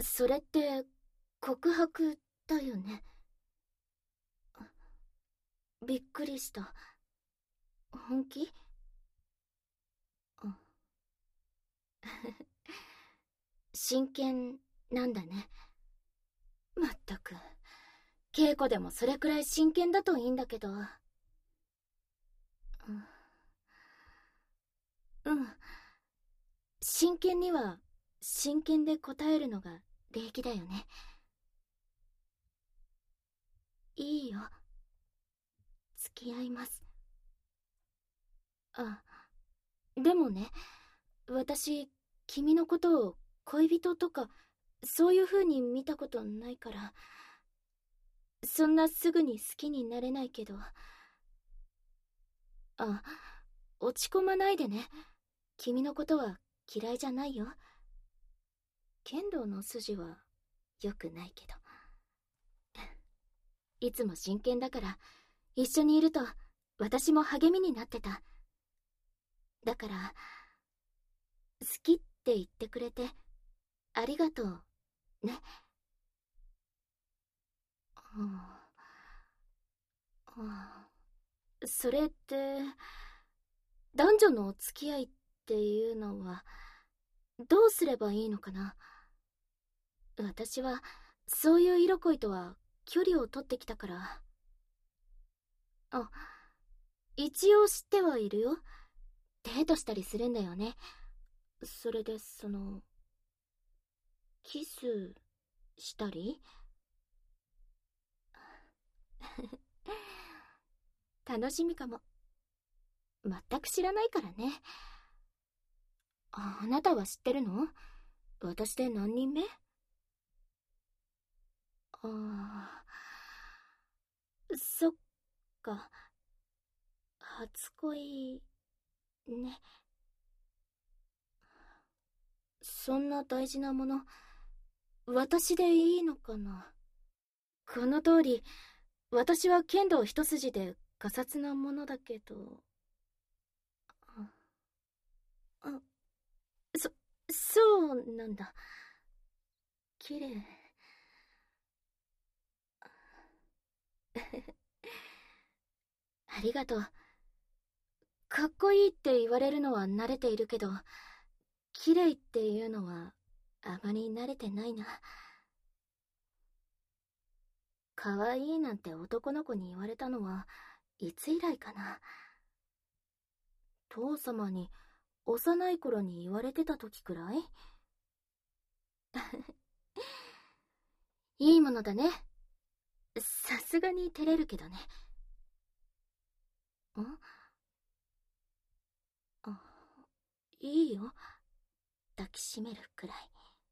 それって告白だよね。びっくりした。本気？うん。真剣なんだね。まったく。稽古でもそれくらい真剣だといいんだけど。うん。うん。真剣には真剣で答えるのが礼儀だよね。いいよ。付き合います。あ、でもね、私、君のことを恋人とか、そういう風に見たことないから、そんなすぐに好きになれないけど。あ、落ち込まないでね。君のことは嫌いじゃないよ。剣道の筋は良くないけど。いつも真剣だから、一緒にいると私も励みになってた。だから、好きって言ってくれて、ありがとう、ね。うん、それって、男女のお付き合いっていうのは、どうすればいいのかな。私は、そういう色恋とは距離を取ってきたから。あ、一応知ってはいるよ。デートしたりするんだよね。それで、キスしたり楽しみかも。全く知らないからね。あなたは知ってるの？私で何人目？ああ、そっか。初恋、ね。そんな大事なもの、私でいいのかな。この通り、私は剣道一筋でがさつなものだけど。あ、あ、そ、そうなんだ。綺麗。ありがとう。かっこいいって言われるのは慣れているけど、綺麗っていうのはあまり慣れてないな。可愛いなんて男の子に言われたのはいつ以来かな。父様に幼い頃に言われてた時くらい？いいものだね。さすがに照れるけどね。ん？あ、いいよ。抱きしめるくらい。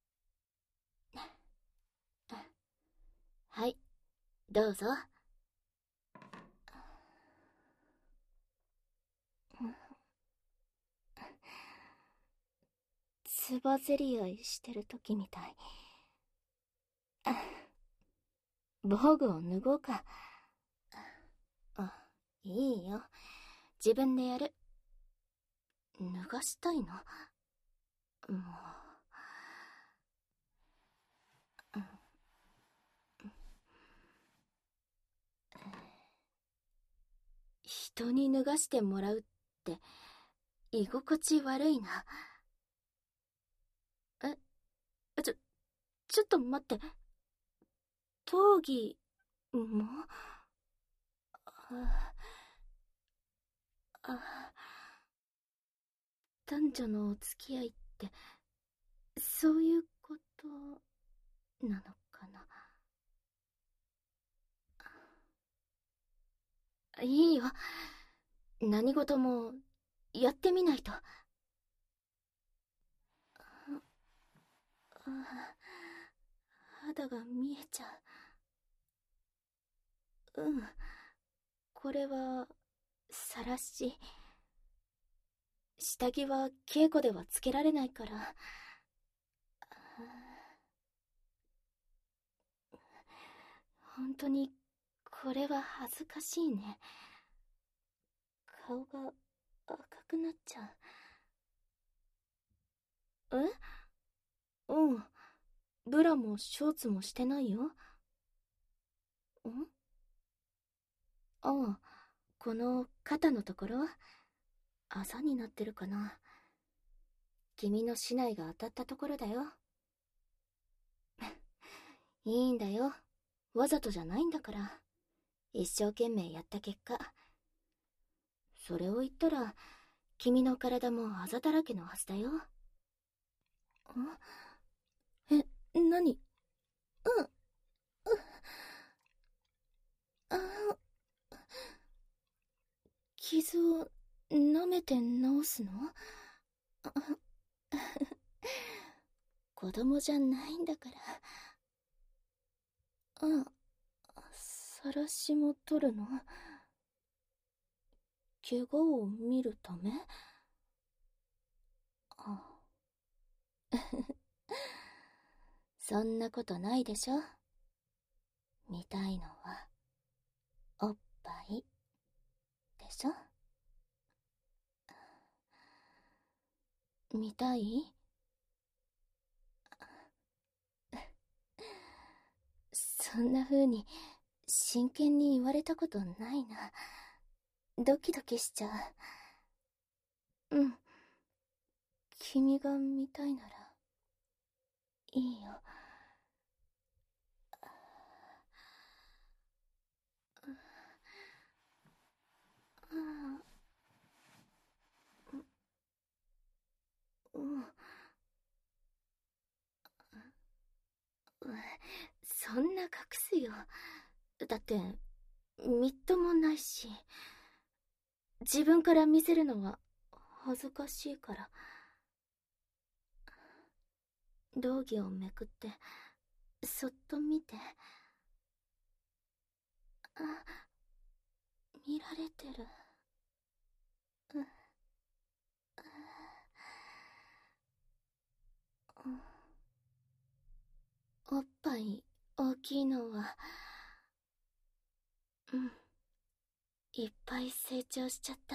はい、どうぞ。つばぜり合いしてる時みたい。防具を脱ごうか。あ、いいよ。自分でやる。脱がしたいの？もう。人に脱がしてもらうって居心地悪いな。え、ちょっと待って。闘技も？あ、男女のお付き合いってそういうことなのかな。いいよ。何事もやってみないと。肌が見えちゃう。うん。これは、晒し。下着は稽古ではつけられないから。本当に、これは恥ずかしいね。顔が赤くなっちゃう。え？うん。 ブラもショーツもしてないよ。ああ、この肩のところ、あざになってるかな。君の竹刀が当たったところだよ。いいんだよ。わざとじゃないんだから。一生懸命やった結果。それを言ったら、君の体もあざだらけのはずだよ。何？あ、傷を舐めて治すの？子供じゃないんだから。晒しも取るの？怪我を見るため？そんなことないでしょ。見たいのはおっぱいでしょ。見たい？そんな風に真剣に言われたことないな。ドキドキしちゃう。うん。君が見たいならいいよ。そんな隠すよ。だってみっともないし、自分から見せるのは恥ずかしいから。道着をめくってそっと見て。見られてる。おっぱい大きいのは、いっぱい成長しちゃった。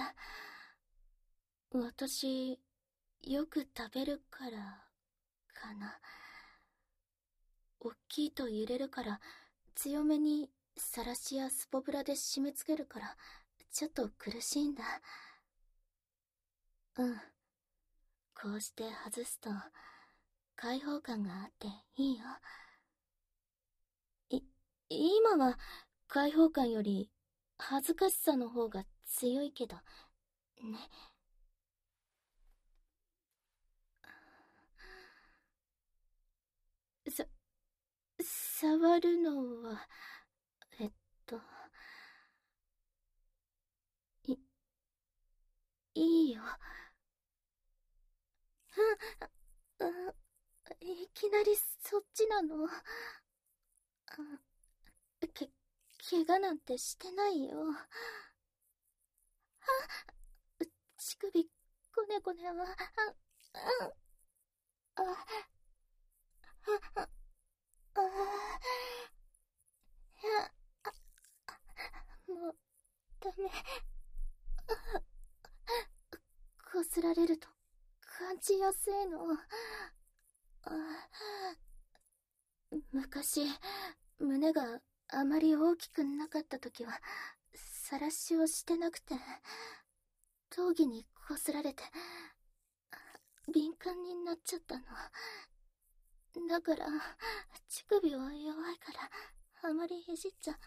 私よく食べるからかな。大きいと揺れるから強めにさらしやスポブラで締め付けるからちょっと苦しいんだ。こうして外すと開放感があっていいよ。今は開放感より恥ずかしさの方が強いけどね。触るのはいいよ。いきなりそっちなの？怪我なんてしてないよ。乳首こねこねはもうダメ。こすられると感じやすいの。昔胸があまり大きくなかった時はさらしをしてなくて、闘技にこすられて敏感になっちゃったの。だから乳首は弱いからあまりいじっちゃ。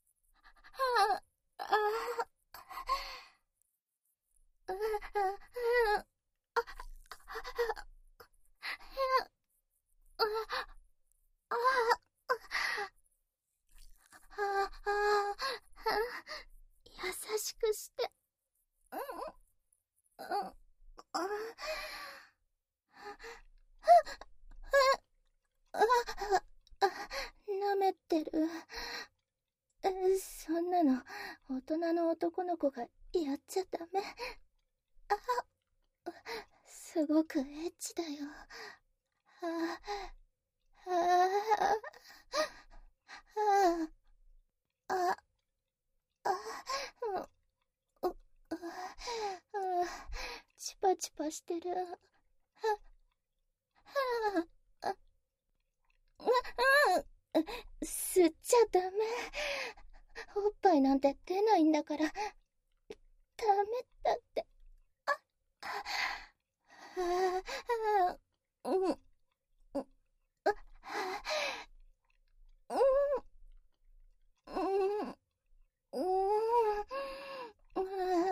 優しくして。舐めてる。そんなの大人の男の子がやっちゃダメ。すごくエッチだよ。チパチパしてる。 ちゃダメ。おっぱいなんて出ないんだから、ダメだって。うん、うん、うん、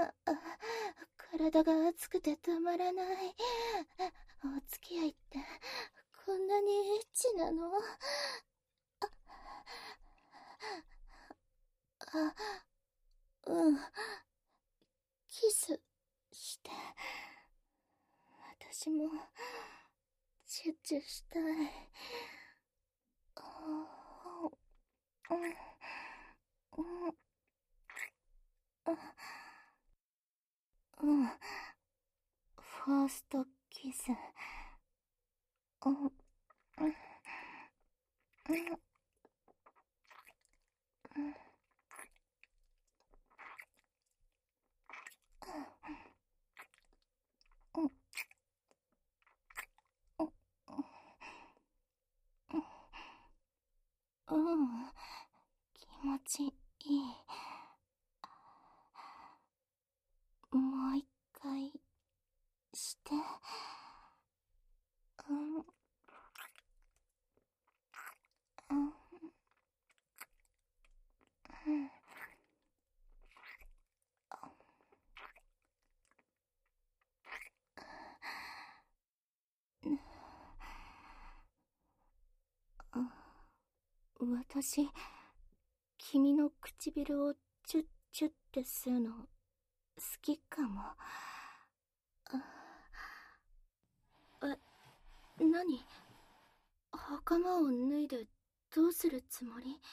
体が熱くてたまらない。お付き合いってこんなにエッチなの？あ、うん、キスして。私もチュッチュしたい。うん、うん、うん、ファーストキス。うん、うん、うん、うん、うん、気持ちいい。もう一回して。うん、うん、うん、私、君の唇をチュッチュッってするの好きかも。何？袴を脱いでどうするつもり？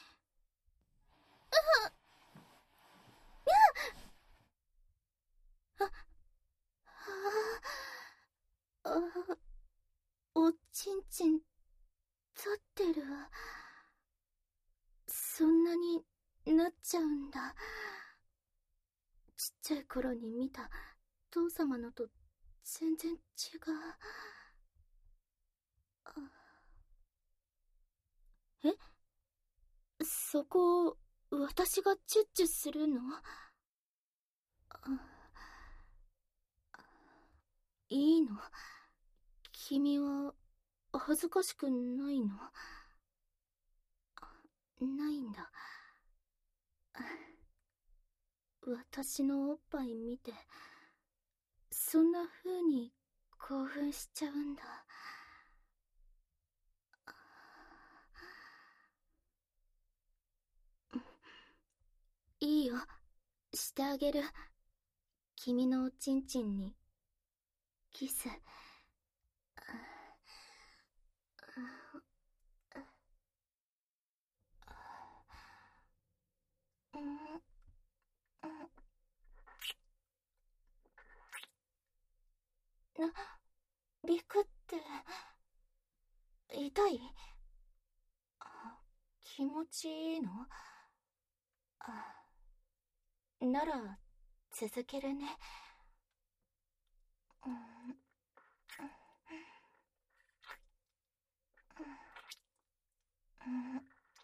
あ、あ、おちんちん立ってる。そんなになっちゃうんだ。ちっちゃい頃に見た父様のと全然違う。え、そこを私がチュッチュするの？いいの？君は恥ずかしくないの？ないんだ。私のおっぱい見てそんな風に興奮しちゃうんだ。いいよ、してあげる。君のおちんちんにキス。うん、ビクって痛い？気持ちいいの？なら続けるね。うん、うん、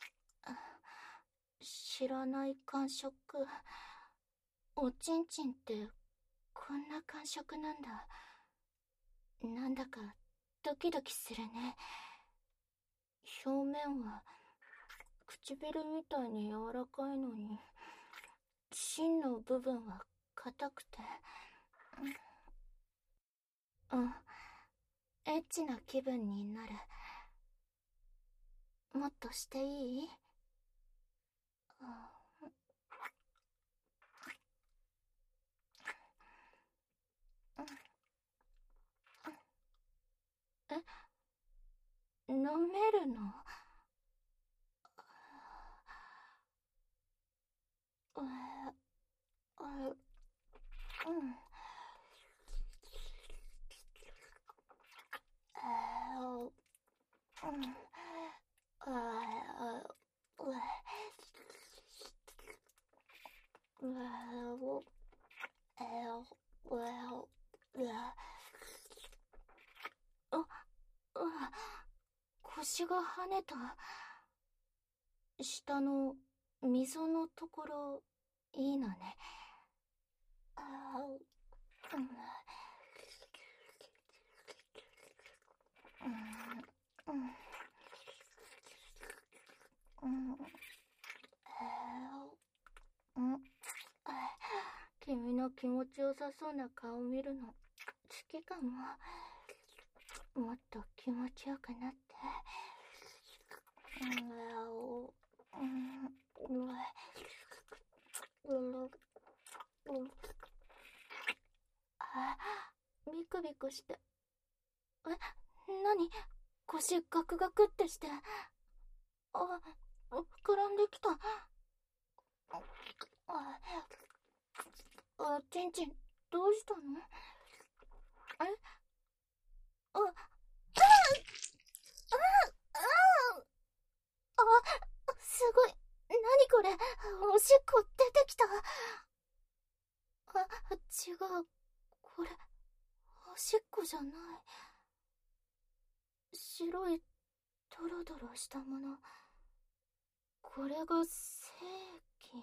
知らない感触。おちんちんってこんな感触なんだ。なんだかドキドキするね。表面は唇みたいに柔らかいのに、芯の部分は硬くて。うん、エッチな気分になる。もっとしていい？え、飲めるの？う、うん。うん。腰が跳ねた。 下の溝のところいいのね。君の気持ちよさそうな顔を見るの好きかも。もっと気持ちよくなって。ビクビクして。何？腰ガクガクってして。膨らんできた。ちんちん、どうしたの？すごい。何これ？おしっこ出てきた。違う。これ、おしっこじゃない。白い、ドロドロしたもの。これが精液。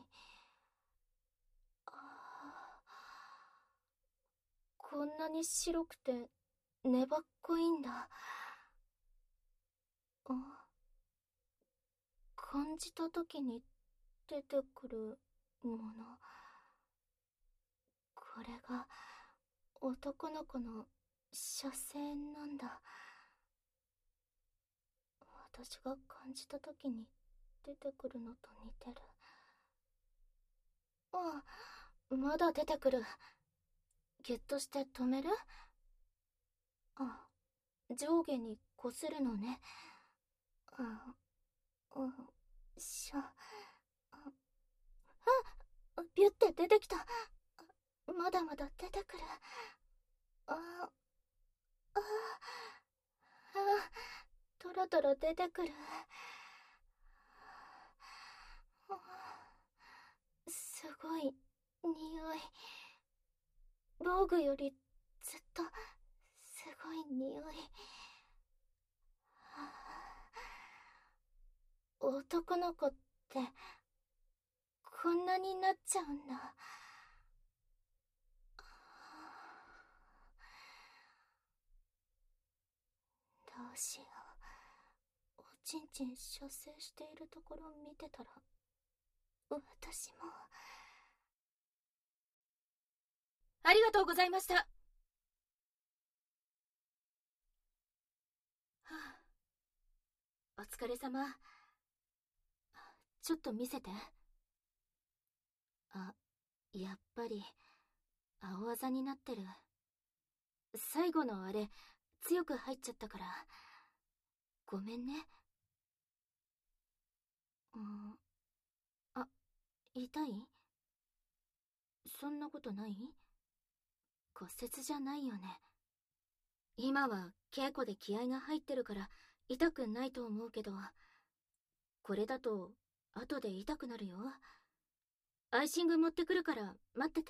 こんなに白くて、粘っこいんだ。感じた時に出てくるもの。これが男の子の射精なんだ。私が感じた時に出てくるのと似てる。まだ出てくる。ギュッとして止める？上下にこするのね。ビュって出てきた。まだまだ出てくる。トロトロ出てくる。すごい匂い。防具よりずっとすごい匂い。男の子ってこんなになっちゃうんだ。どうしよう。おちんちん射精しているところ見てたら私も。ありがとうございました。お疲れ様。ちょっと見せて。やっぱり青あざになってる。最後のあれ強く入っちゃったからごめんね。痛い？そんなことない？骨折じゃないよね。今は稽古で気合が入ってるから痛くないと思うけど、これだと後で痛くなるよ。アイシング持ってくるから待ってて。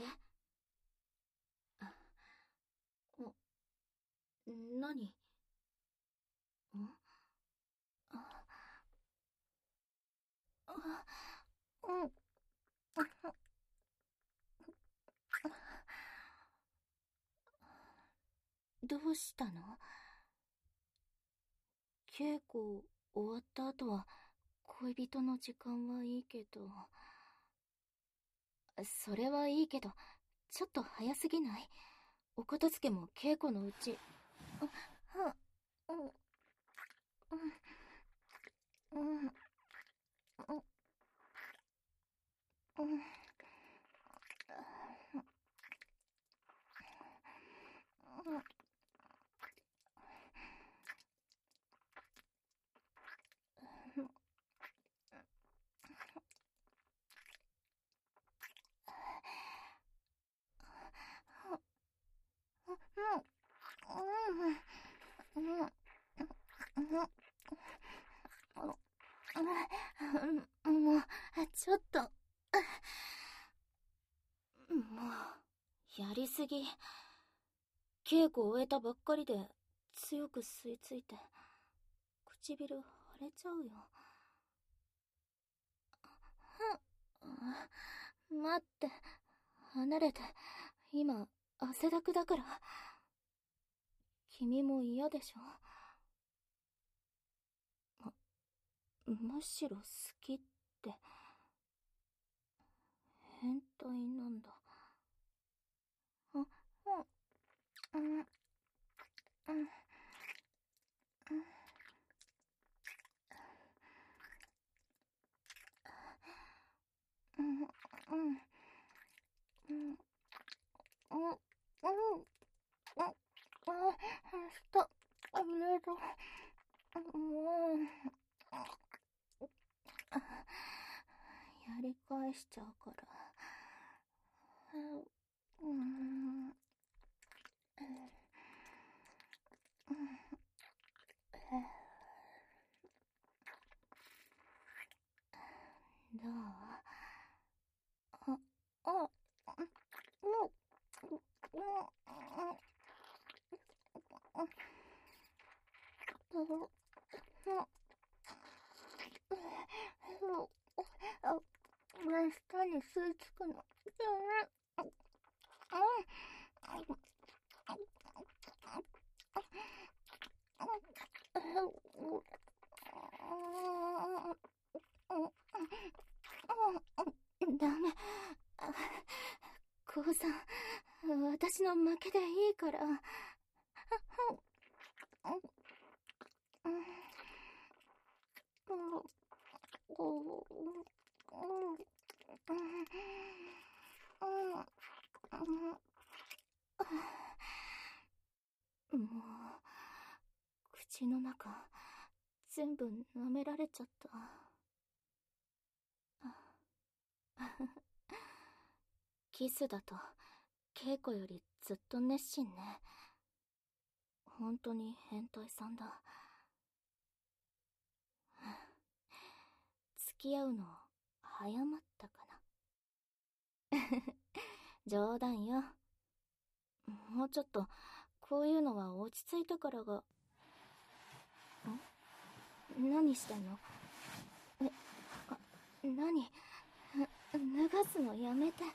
何？どうしたの？稽古終わった後は恋人の時間はいいけど。それはいいけど、ちょっと早すぎない？お片付けも稽古のうち。もう、ちょっと。もう、やりすぎ。稽古終えたばっかりで強く吸い付いて、唇腫れちゃうよ。 待って、離れて。今、汗だくだから。君も嫌でしょ？むしろ好きって、変態なんだ。うん、うん、うん、うん、うん、うん、うん、うん、したあれだ。もう、やり返しちゃうから。うん、どう？あ、あ、もう、真下に吸い付くの。ダメ。降参、私の負けでいいから。もう、口の中、全部舐められちゃった。キスだと、稽古よりずっと熱心ね。本当に変態さんだ。付き合うの、早まったかな。冗談よ。もうちょっと、こういうのは落ち着いてからが。何してんの？何？脱がすのやめて。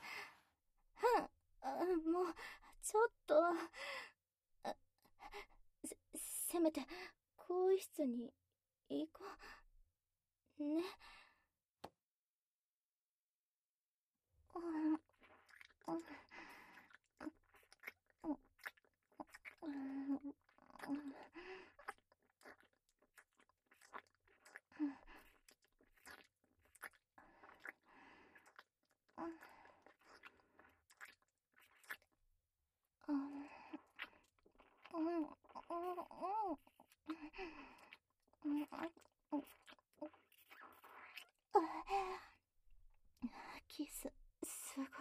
もう、ちょっと。せめて、更衣室に行こう。ね。キス、すごい。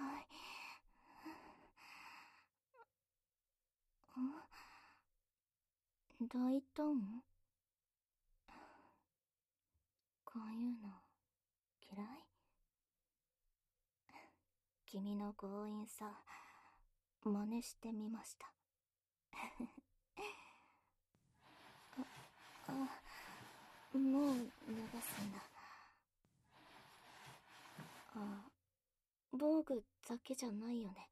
大胆？こういうの、嫌い？君の強引さ、真似してみました。もう脱がすんだ。防具だけじゃないよね。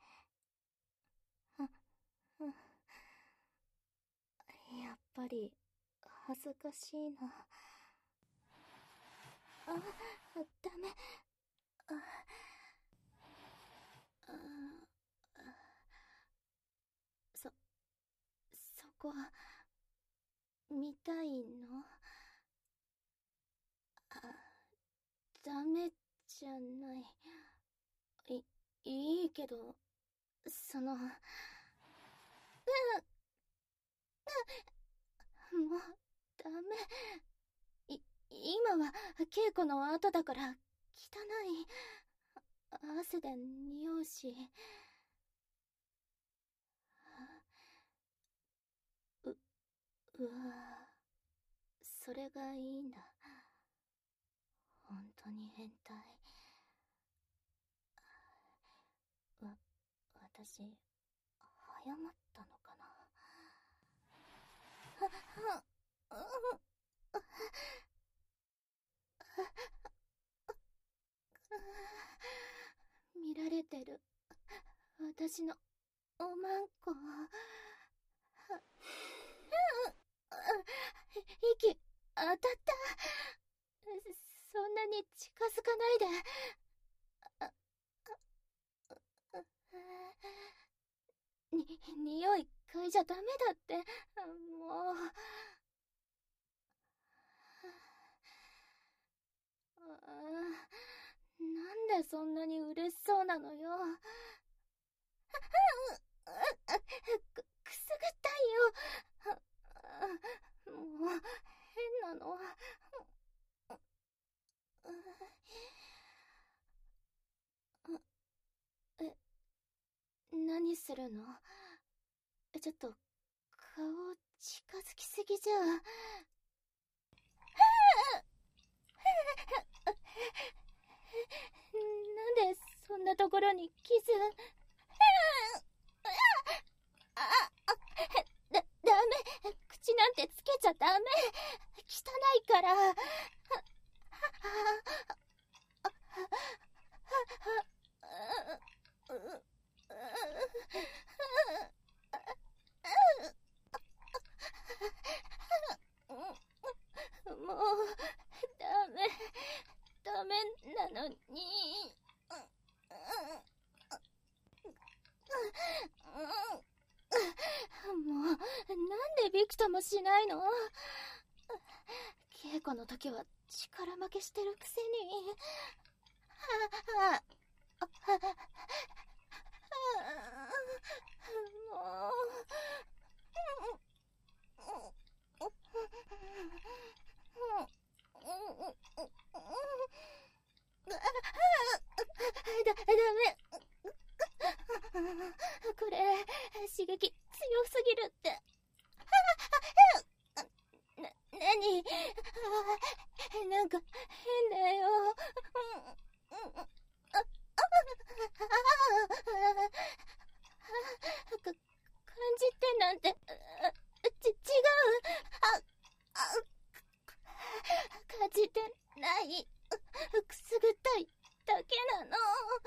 やっぱり、恥ずかしいな。ダメ。そ、そこ、見たいの？ダメじゃない。いいけど、もう、ダメ。今は稽古の後だから汚い。汗で匂うし。うわぁ、それがいいんだ。本当に変態。私、早まったのかな。 私のおまんこ。息当たった。そんなに近づかないで。匂い嗅いじゃダメだって。もう。なんでそんなに嬉しそうなのよ。くすぐったいよ。もう変なの。何するの？ちょっと顔近づきすぎじゃ。なんでそんなところに傷。ダメ。口なんてつけちゃダメ。汚いから。もうダメなのに。もうなんでびくともしないの？稽古の時は力負けしてるくせに。もダメ。これ刺激強すぎるって。何？なんか変だよ。感じてなんて違う。感じてない。くすぐったいだけなの。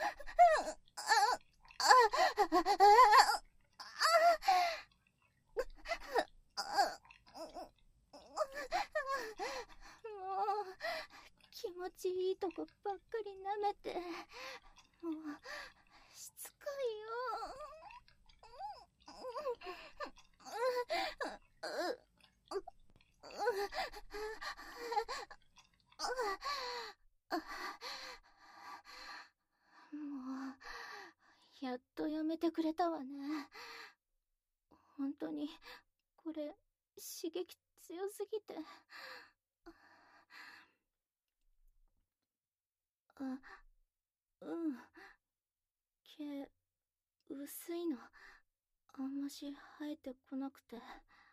もう気持ちいいとこばっかり舐めて。もうしつこいよ。もうやっとやめてくれたわね。本当にこれ刺激強すぎて。うん。毛薄いの。あんまし生えてこなくて。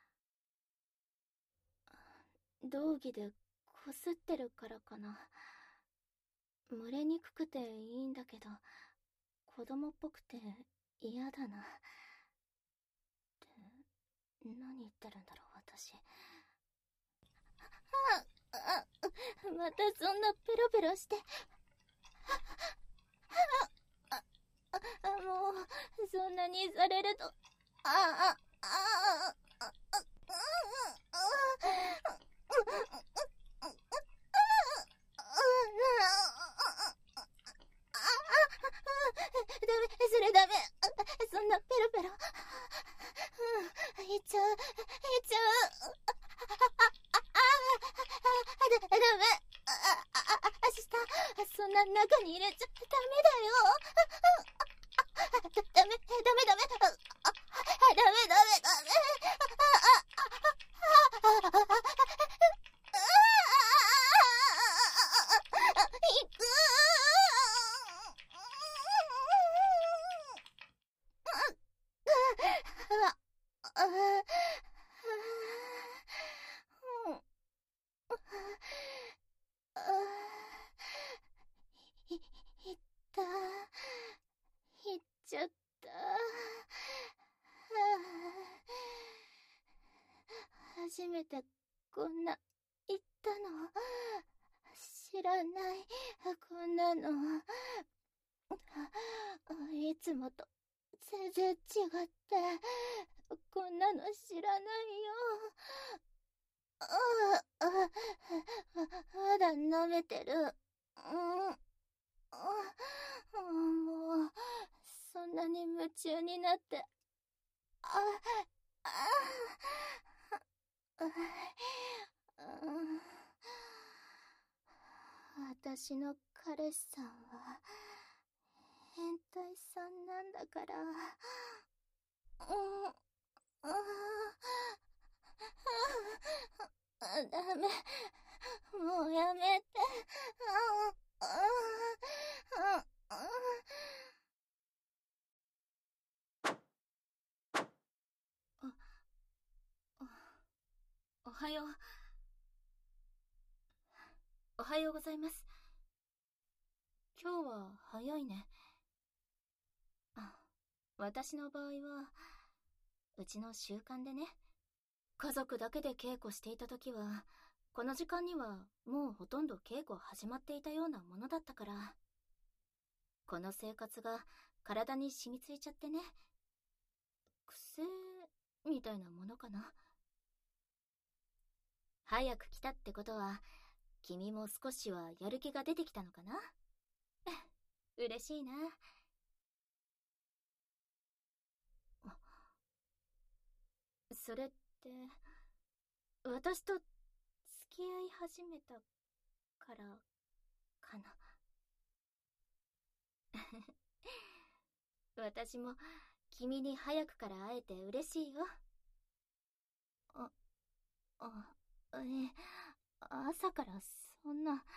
道着でこすってるからかな。蒸れにくくていいんだけど、子供っぽくて嫌だな。って何言ってるんだろう私。またそんなペロペロして。もうそんなにされると。ダメ、それダメ。そんなペロペロ。いっちゃう。ダメ。明日、そんな中に入れちゃダメだよ。ダメ。行く。行っちゃった。初めてこんな言ったの。知らない、こんなの。いつもと全然違って、こんなの知らないよ。まだ舐めてる。もう、そんなに夢中になって、あ、あ、私の彼氏さんは、変態さんなんだから、ダメ。もうやめて。おはよう。おはようございます。今日は早いね。私の場合は、うちの習慣でね。家族だけで稽古していた時は、この時間にはもうほとんど稽古始まっていたようなものだったから。この生活が体に染みついちゃってね。癖みたいなものかな。早く来たってことは、君も少しはやる気が出てきたのかな。嬉しいな。それって、私と付き合い始めたからかな。私も君に早くから会えて嬉しいよ。あ、朝からそんな。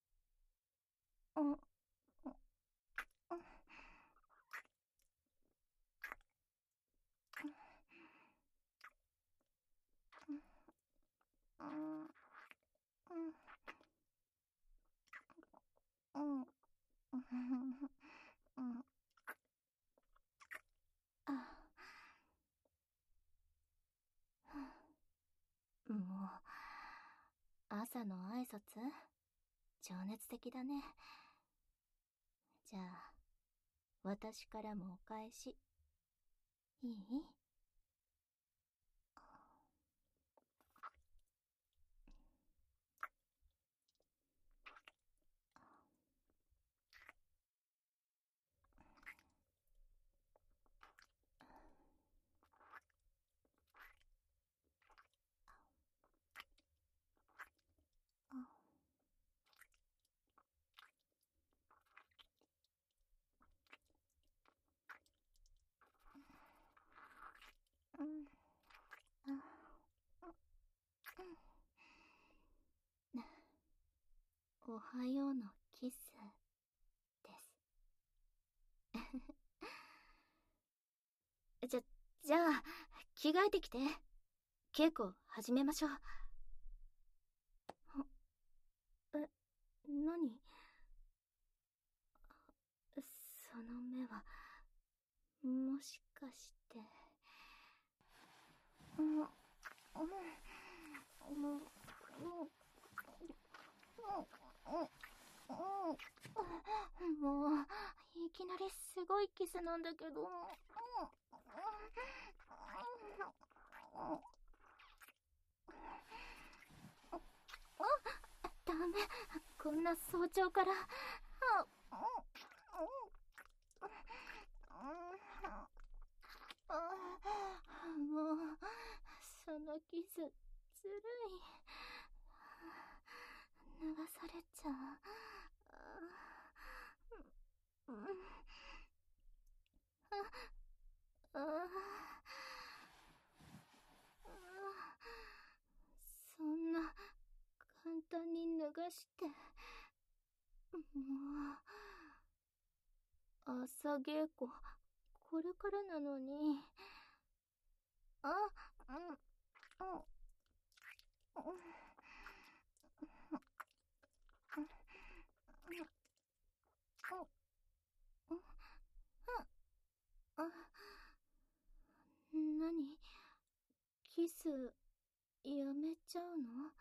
もう、朝の挨拶情熱的だね。じゃあ、私からもお返し。いい？おはようのキスです。じゃあ、着替えてきて。稽古始めましょう。何？その目は、もしかして。もう、いきなりすごいキスなんだけど。ダメ、こんな早朝から。もう、そのキス、ずるい。流されちゃう。そんな簡単に脱がして、もう、朝稽古これからなのに。何？キスやめちゃうの？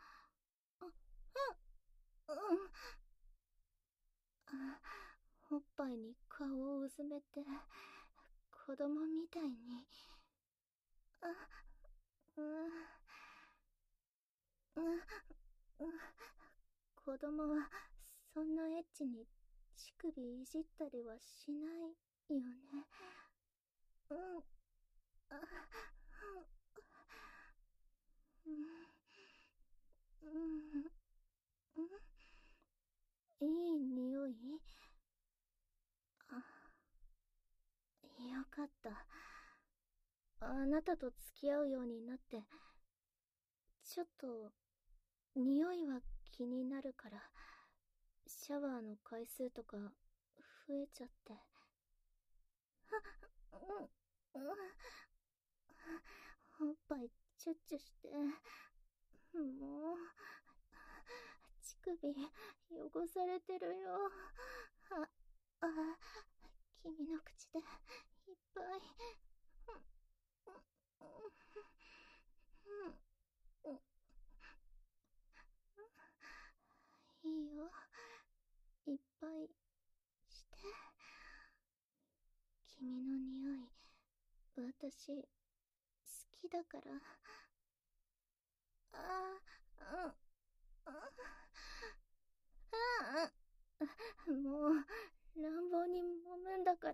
おっぱいに顔をうずめて、 子供みたいに。あ、うん、うん、うん。子供はそんなエッチに乳首いじったりはしないよね。うん、あ、うん、うん、うん、いい匂い。あ、よかった。あなたと付き合うようになって、ちょっと、匂いは気になるから、シャワーの回数とか、増えちゃって。うん、うん、おっぱいチュッチュして、もう、乳首、汚されてるよ。あ、君の口で、いっぱい。うん、いいよ。いっぱいして。君の匂い、私、好きだから。うん、もう、乱暴に揉むんだから。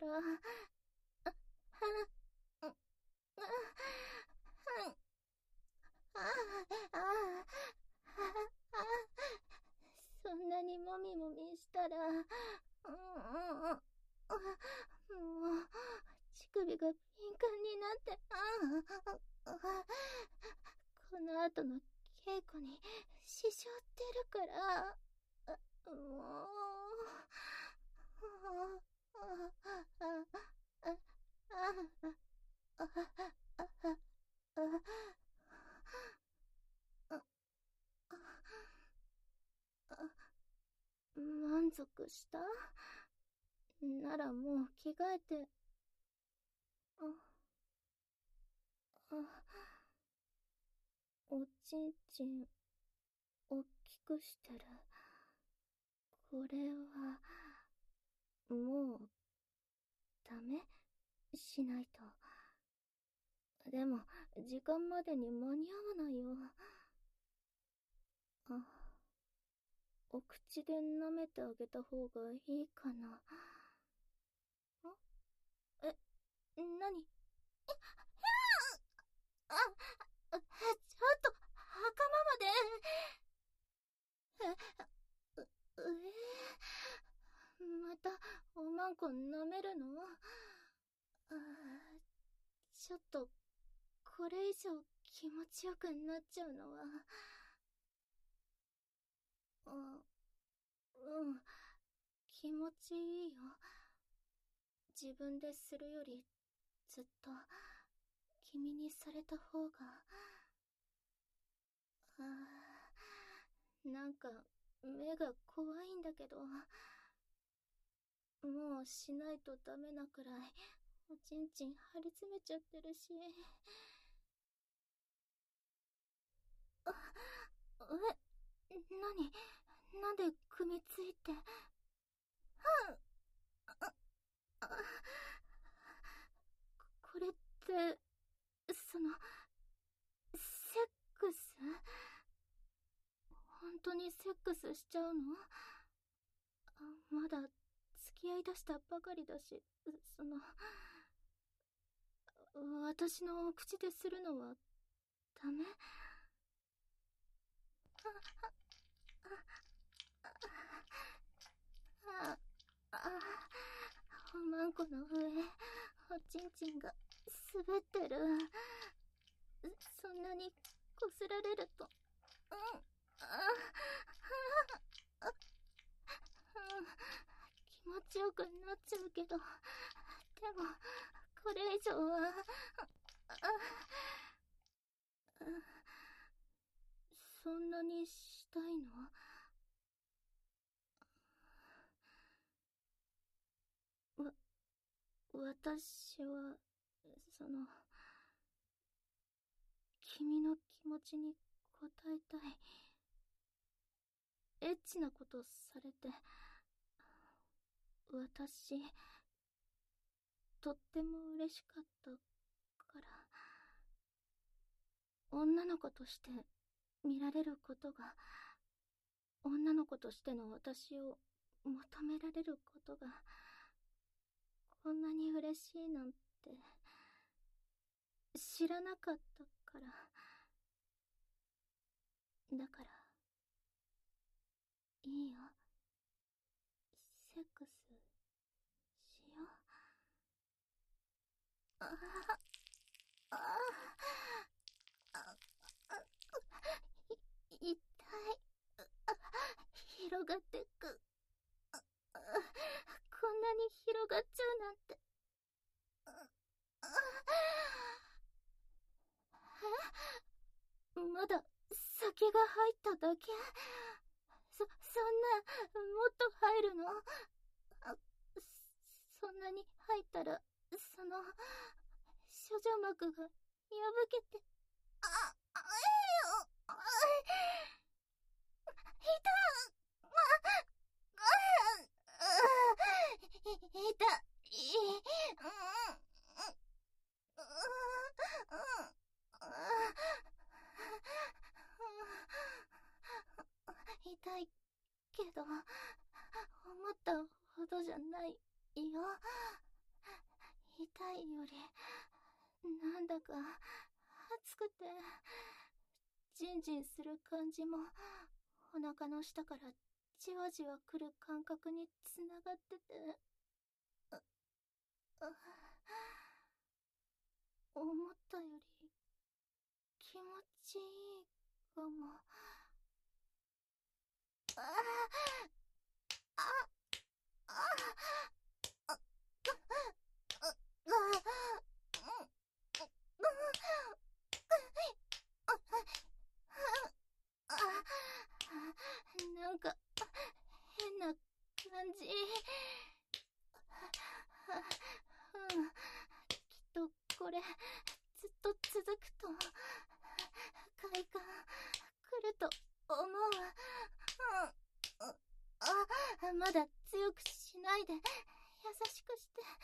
そんなにもみもみしたら、もう、乳首が敏感になって、この後の稽古に支障ってるから、もう、満足したならもう着替えて、おちんちん、おっきくしてる。これは、もう、ダメしないと。でも、時間までに間に合わないよ。お口で舐めてあげた方がいいかな。なにちょっと、墓場まで。また、おまんこ舐めるの？ちょっと、これ以上気持ちよくなっちゃうのは。うん、気持ちいいよ。自分でするより、ずっと、君にされた方が。なんか、目が怖いんだけど、もうしないとダメなくらい、おちんちん張り詰めちゃってるし。なに、なんで組みついて。これって、その、セックス？本当にセックスしちゃうの？まだ付き合いだしたばかりだし、私の口でするのはダメ？おまんこの上、おちんちんが滑ってる。そんなにこすられると、気持ちよくなっちゃうけど、でも、これ以上は、そんなにしたいの？私は、君の気持ちに応えたい。エッチなことされて、私、 とっても嬉しかったから、女の子として見られることが、女の子としての私を求められることが、こんなに嬉しいなんて、知らなかったから。だから、いいよ。セックス、しよう。ああ、痛い。広がってく。こんなに広がっちゃうなんて。まだ酒が入っただけ？そんな、もっと入るの？そんなに入ったら、処女膜が破けて。痛いけど、思ったほどじゃないよ。痛いより、なんだか熱くて、ジンジンする感じも、お腹の下からじわじわくる感覚につながってて、思ったより気持ちいいかも。なんか変な感じ。きっとこれずっと続くと快感来ると思う。まだ強くしないで、優しくしてね。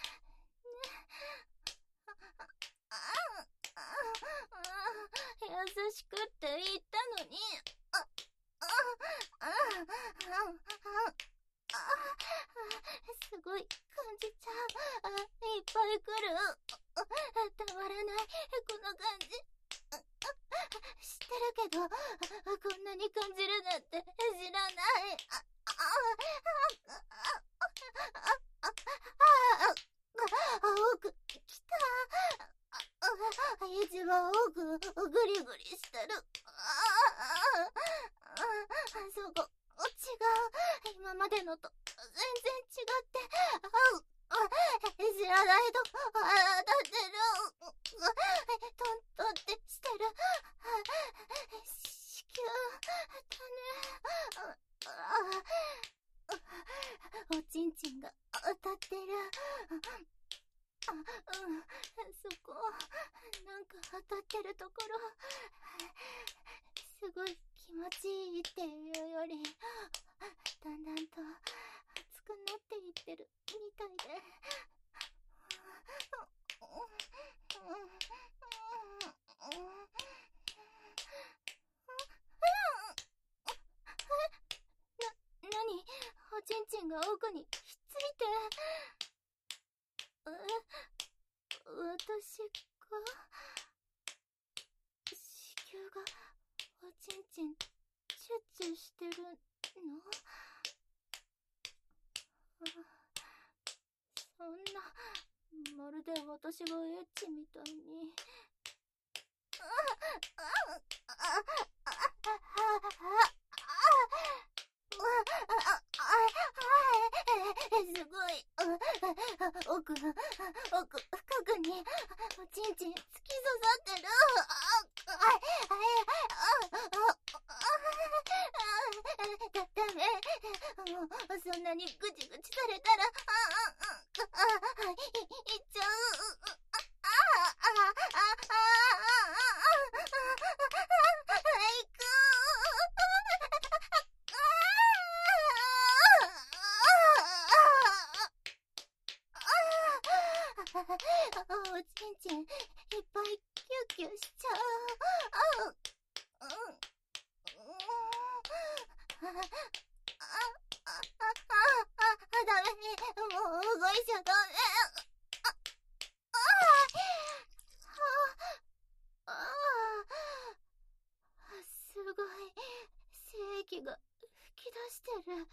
優しくって言ったのに。すごい感じちゃう。いっぱい来る。たまらない、この感じ。知ってるけど、こんなに感じるなんて知らない。奥来た。一番奥、グリグリしてる。そこ、違う。今までのと全然違って、知らないとこ当たってる。トントンってしてる。子宮だね。おちんちんが当たってる。そこ、なんか当たってるところ、すごい気持ちいいっていうより、だんだんと熱くなっていってるみたいで。何？おちんちんが奥にひっついて。私が子宮がおちんちんチュッチュしてるの？そんな、まるで私がエッチみたいに。すごい。奥深くにおちんちん突き刺さってる。ダメ。もうそんなにぐちぐちされたら、いっちゃう。 ダメ。もう動いちゃダメ。すごい。精液が吹き出してる。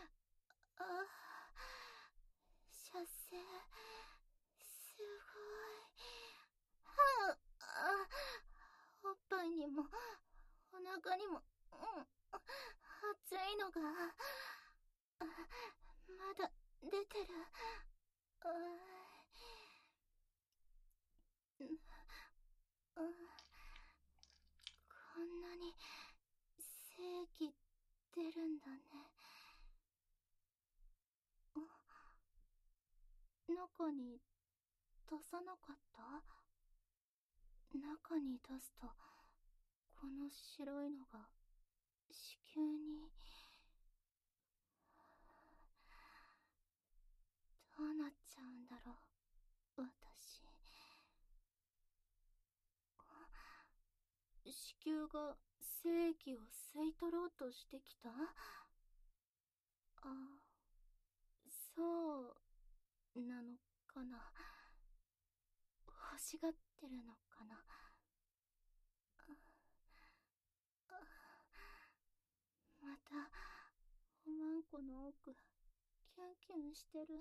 射精。すごい。おっぱいにも、お腹にも、熱いのが、まだ出てる。こんなに精液出るんだね。中に出さなかった？中に出すとこの白いのが子宮に。どうなっちゃうんだろう、私。子宮が精液を吸い取ろうとしてきた？そうなのかな。欲しがってるのかな。またおまんこの奥キュンキュンしてる。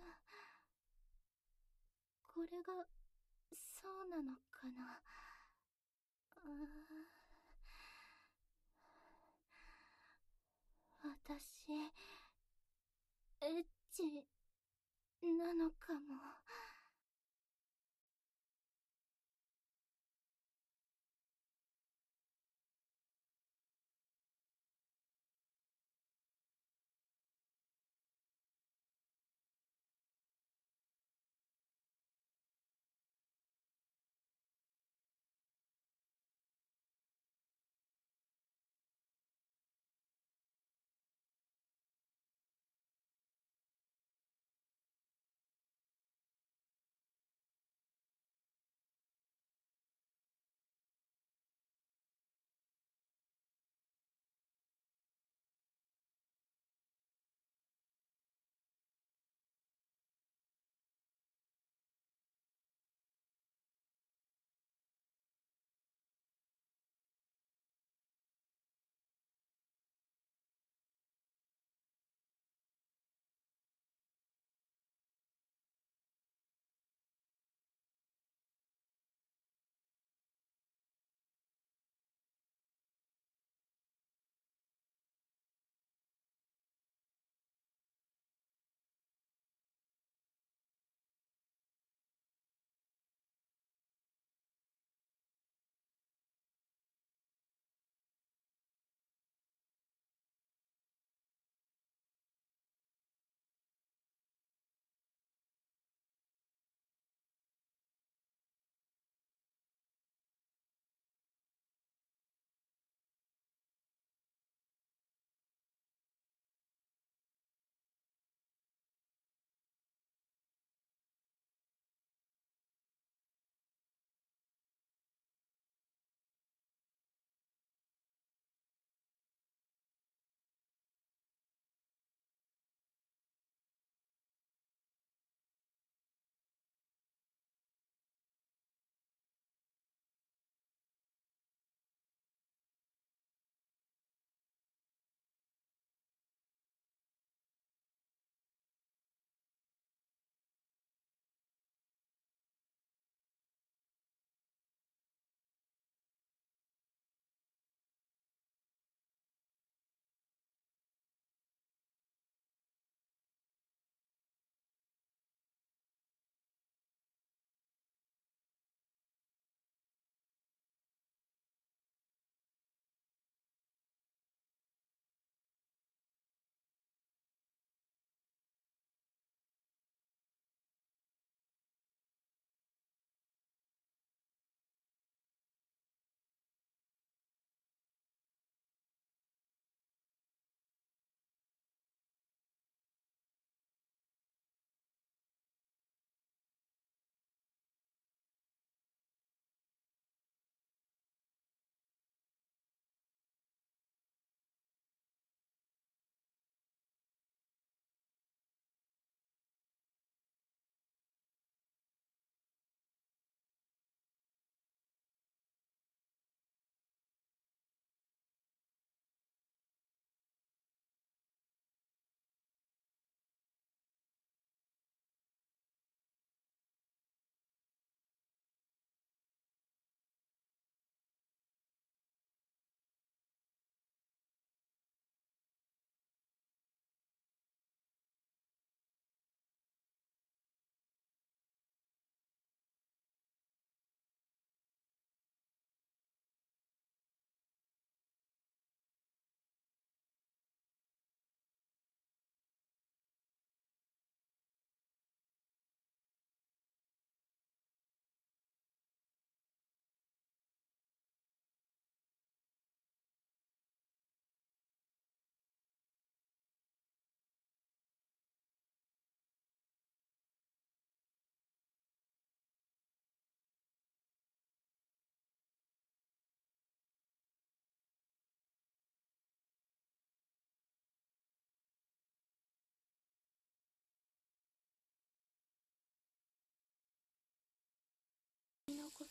これがそうなのかな。私エッチなのかも。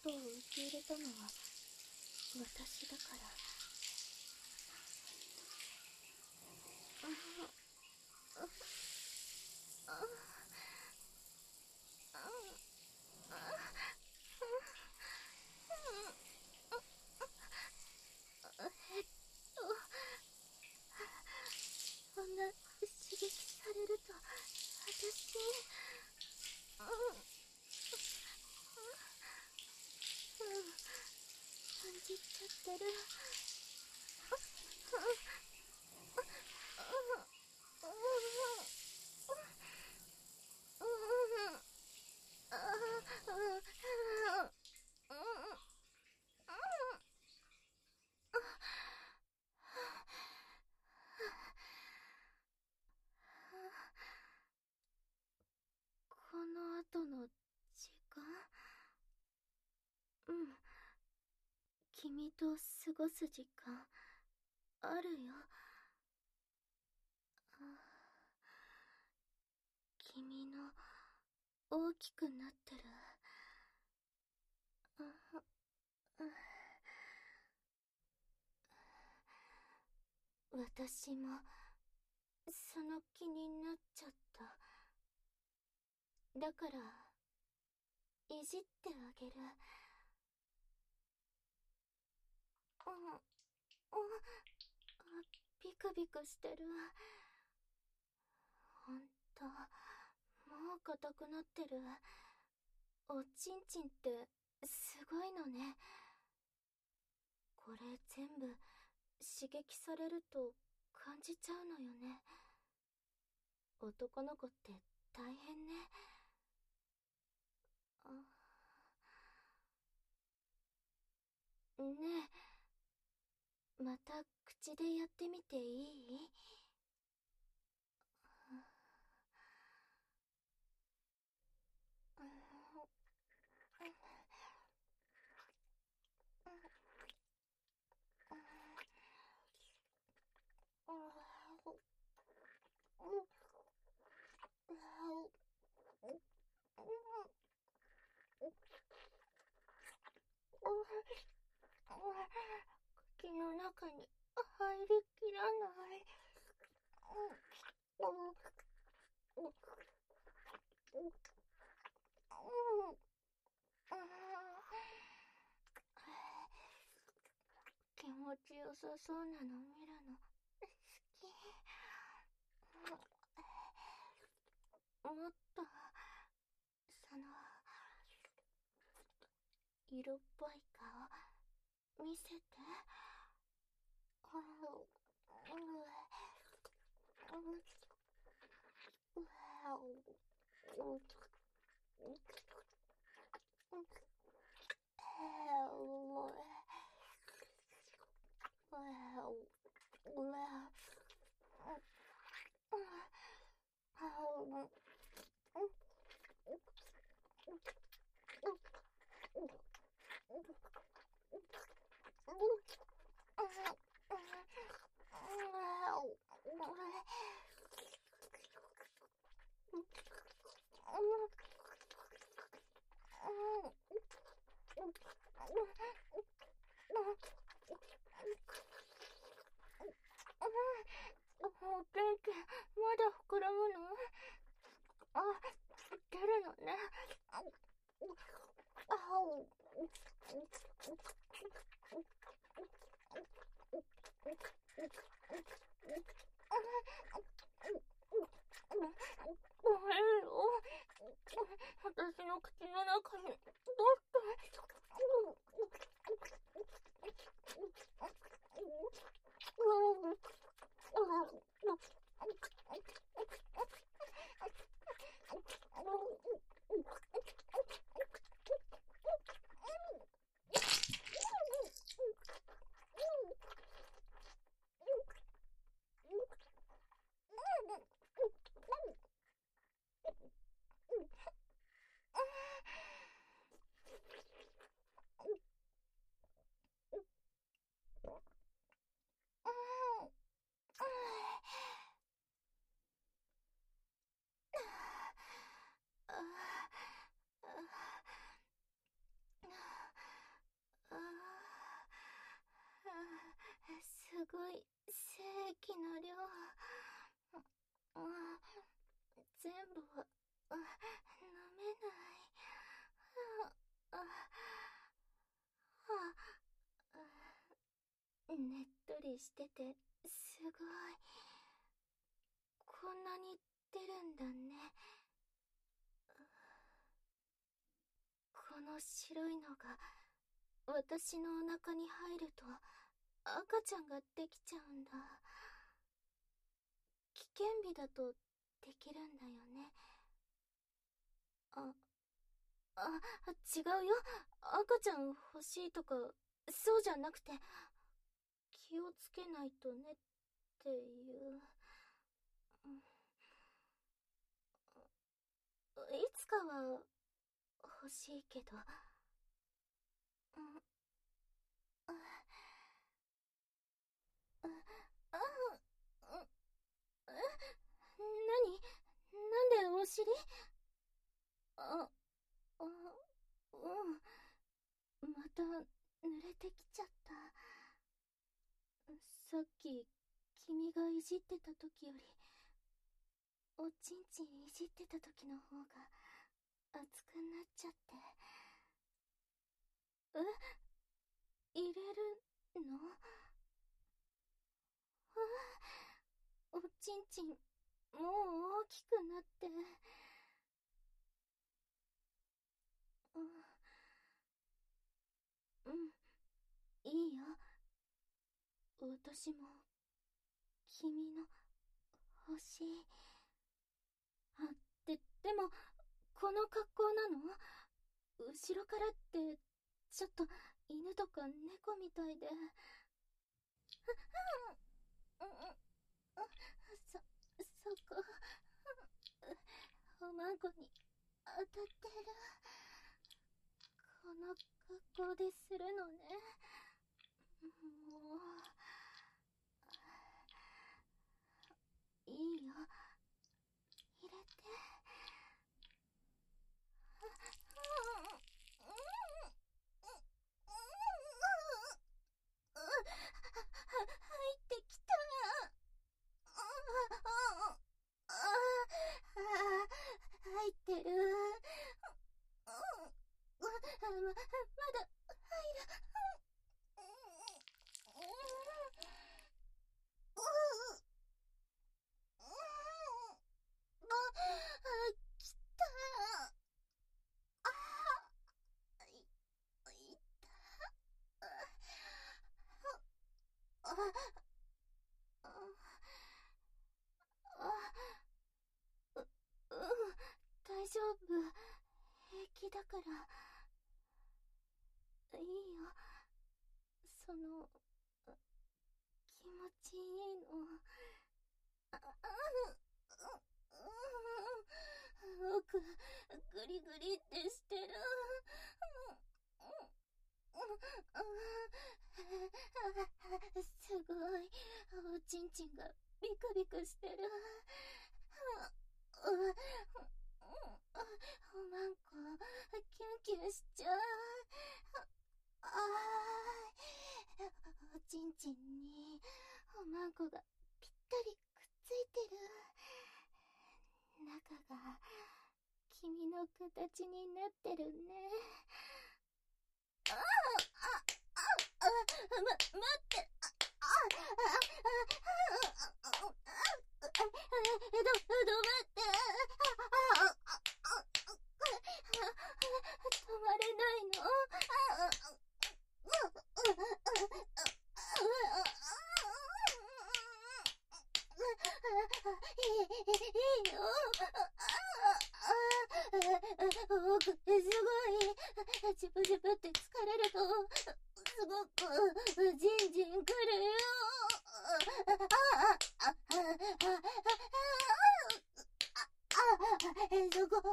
ことを受け入れたのは私だから。そんな刺激されると私、感じちゃってる。この後の時間、うん、君と過ごす時間あるよ。君の大きくなってる。私もその気になっちゃった。だからいじってあげる。ビクビクしてる。ほんと、もう硬くなってる。おちんちんってすごいのね。これ全部刺激されると感じちゃうのよね。男の子って大変ね。ねえ、また口でやってみていい？口の中に入りきらない。気持ちよさそうなの見るの好き。もっとその色っぽい顔見せて。お天気まだ膨らむの？出るのね。ごめんよ。私の口の中にどうして。 全部は飲めない。ねっとりしててすごい。こんなに出るんだね。この白いのが私のお腹に入ると赤ちゃんができちゃうんだ。危険日だとできるんだよね。違うよ。赤ちゃん欲しいとかそうじゃなくて、気をつけないとねっていう。いつかは欲しいけど。何？なんでお尻？また濡れてきちゃった。さっき君がいじってた時よりおちんちんいじってた時の方が熱くなっちゃって。入れるの？おちんちんもう大きくなって。いいよ。私も君の欲しい。でもこの格好なの？後ろからってちょっと犬とか猫みたいで。そこおまんこに当たってる。この格好でするのね。もういいよ、入れて。入ってきた。入ってる。まだ入る。きた。いた。大丈夫。平気だから。いいよ。その気持ちいいの。奥グリグリってしてる。すごい。おちんちんがビクビクしてる。おまんこキュンキュンしちゃう。おちんちんにおまんこがぴったりくっついてる。中が君の形になってるね。待って。待って。止まれないの？いいよ。すごい。ジブジブって疲れるとすごくジンジンくるよ。すごい。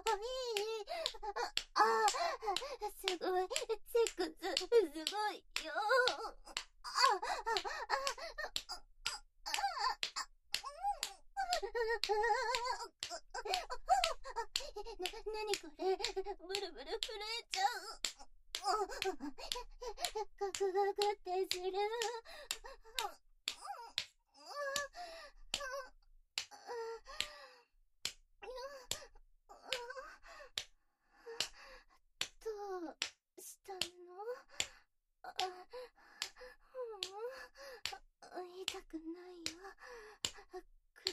すごい。セックスすごいよ。何これ？ブルブル震えちゃう。ガクガクってする。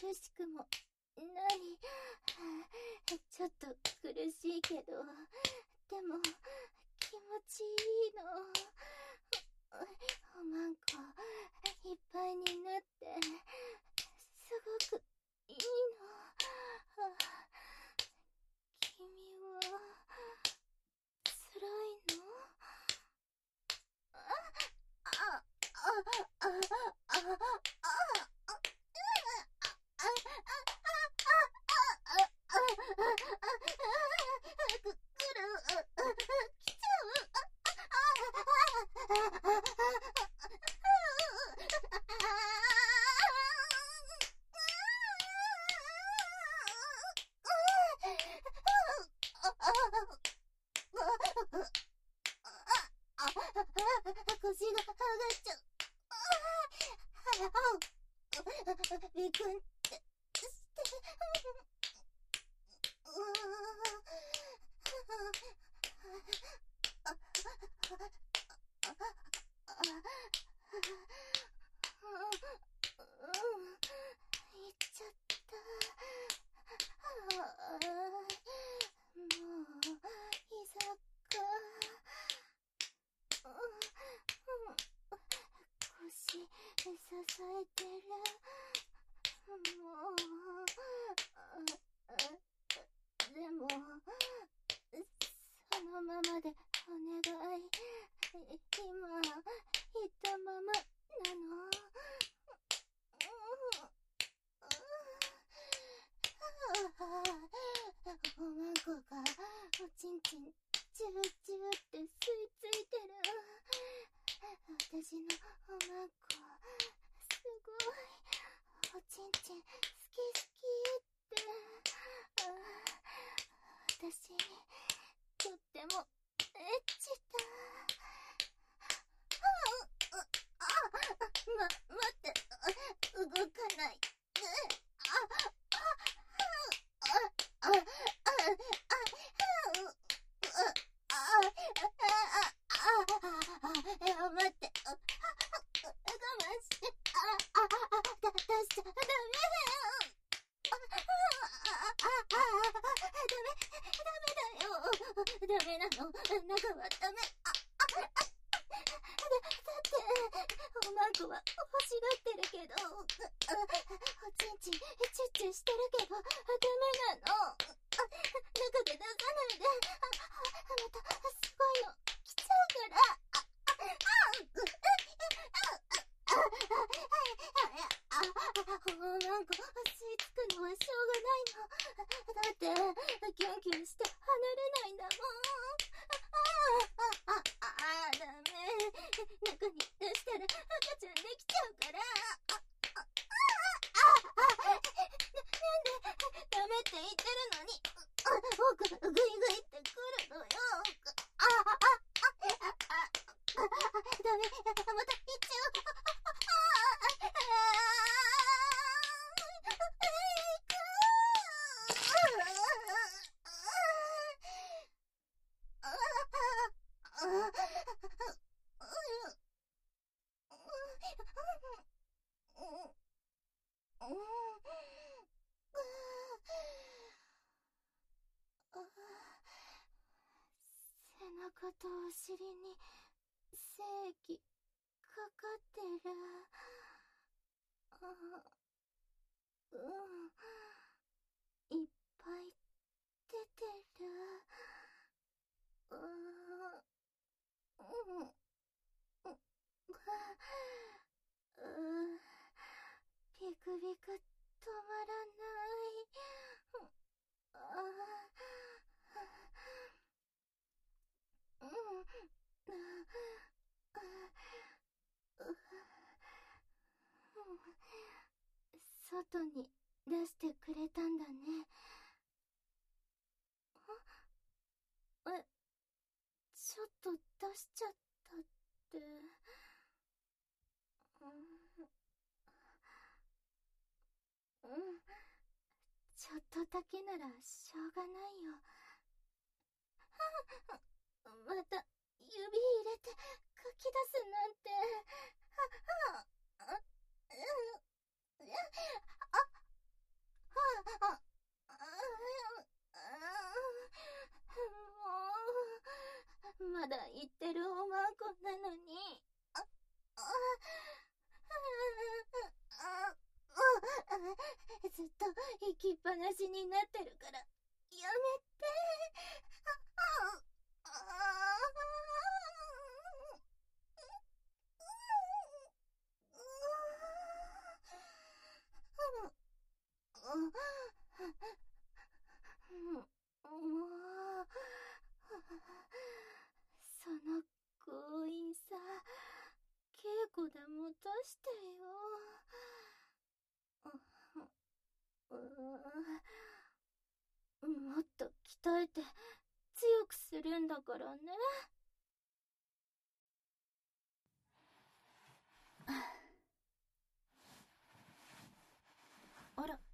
しくもないちょっと苦しいけど、でも気持ちいいの。おまんこいっぱいになってすごくいいの。君は辛いの？腰が上がっちゃう。ビクンってして行っちゃった。もういざか。腰支えてる。もうでもそのままでお願い。今言ったままなの？おまんこがおちんちんチューチューって吸い付いてる。私のおまんこすごいおちんちん好き好きって。私とってもエッチだ。待って、動かない。待って、我慢して、出しちゃダメ。ダメなの。中はダメ。だって、おまんこは欲しがってるけど、おちんちんチュッチュしてるけど、ダメなの。中で出さないで。また、すごいの来ちゃうから。おまんこ吸い付くのはしょうがないの。だってキュンキュンして離れないんだもん。ダメ。中に出したら赤ちゃんできちゃうから。なんでダメって言ってるのに奥がグイグイってくるのよ。ダメ、また行っちゃう。背中とお尻に精液かかってる。いっぱい出てる。ビクビク止まらない。外に出してくれたんだね。ちょっと出しちゃったって。ちょっとだけならしょうがないよ。また指入れて書き出すなんて。 ずっと行きっぱなしになってるから、やめて。その強引さ、稽古でも出してよ。もっと鍛えて強くするんだからね。あら。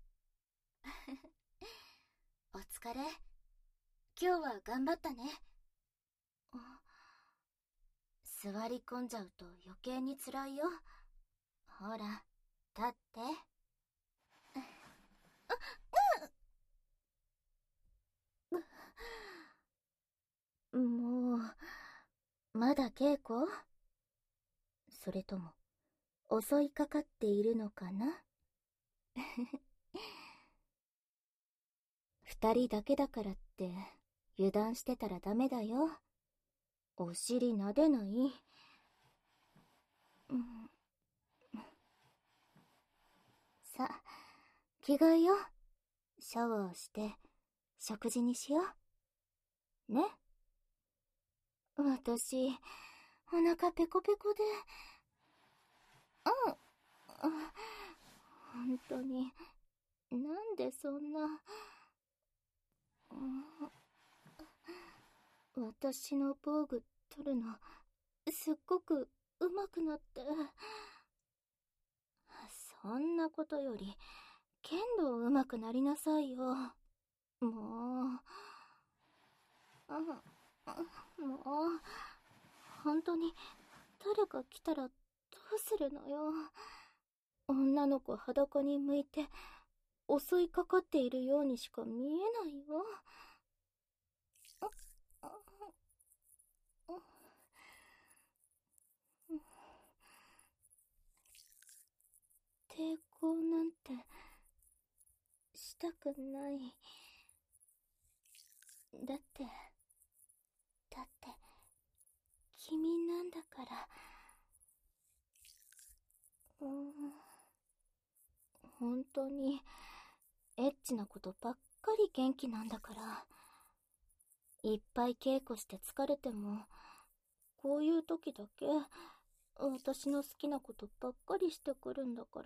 お疲れ。今日は頑張ったね。座り込んじゃうと余計に辛いよ。ほら、立って。もう、まだ稽古？それとも、襲いかかっているのかな？二人だけだからって、油断してたらダメだよ。お尻撫でない？さ、着替えよ。シャワーして、食事にしよう。ね。私、お腹ペコペコで。本当に、なんでそんな。私の防具取るの、すっごく上手くなって。そんなことより、剣道上手くなりなさいよ。もう、本当に、誰か来たらどうするのよ。女の子裸に向いて、襲いかかっているようにしか見えないよ。抵抗なんて、したくない。だって、君なんだから。本当に、エッチなことばっかり元気なんだから。いっぱい稽古して疲れても、こういう時だけ、私の好きなことばっかりしてくるんだから。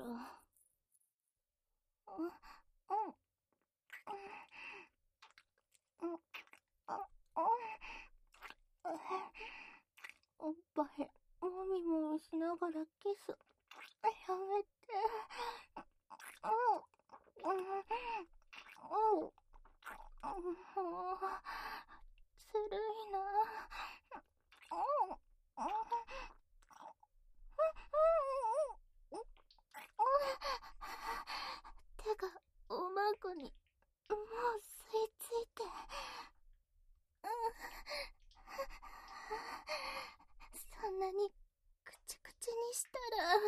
おっぱい、もみもみしながらキス。やめて。ずるいな。手がおまんこにもう吸い付いて。そんなにくちくちにした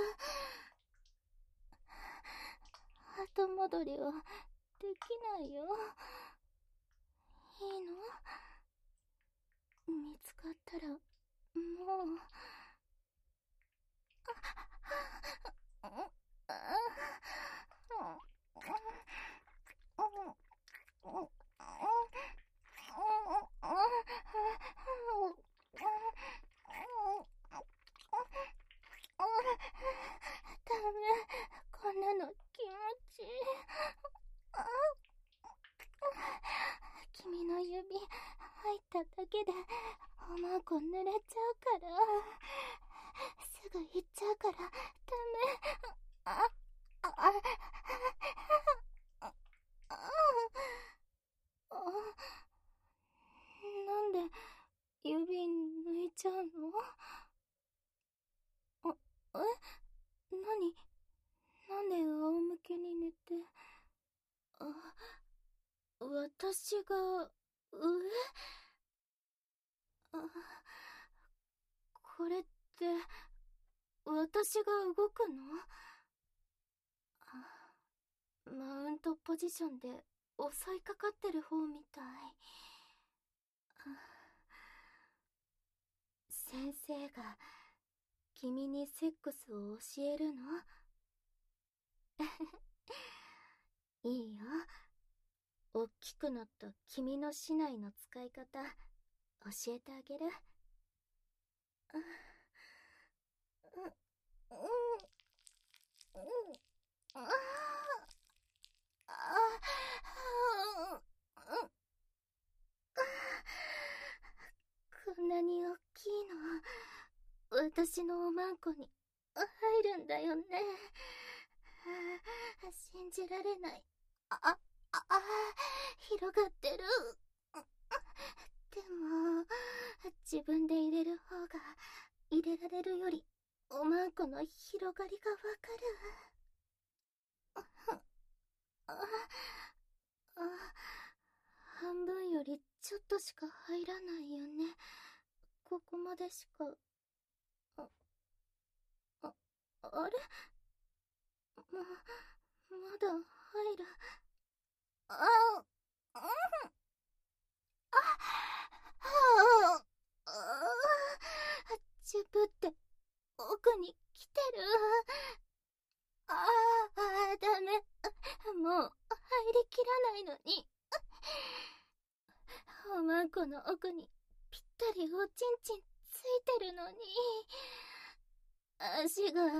ら後戻りはできないよ。いいの？見つかったらもう。ダメ、こんなの気持ちいい。君の指入っただけでおまんこ濡れちゃうから。すぐ行っちゃうからダメ。なんで指抜いちゃうの？なんで仰向けに寝て。私が上？これって私が動くの？ トポジションで襲いかかってる方みたい。先生が君にセックスを教えるの？いいよ。大きくなった君の竹刀の使い方教えてあげる。こんなに大きいの私のおまんこに入るんだよね。信じられない。広がってる。でも自分で入れる方が入れられるよりおまんこの広がりがわかる。半分よりちょっとしか入らないよね。ここまでしか。あれ？まだ入る。ジュブって奥に来てる。ダメ。もう入りきらないのに。おまんこの奥にぴったりおちんちんついてるのに。足が支えられない。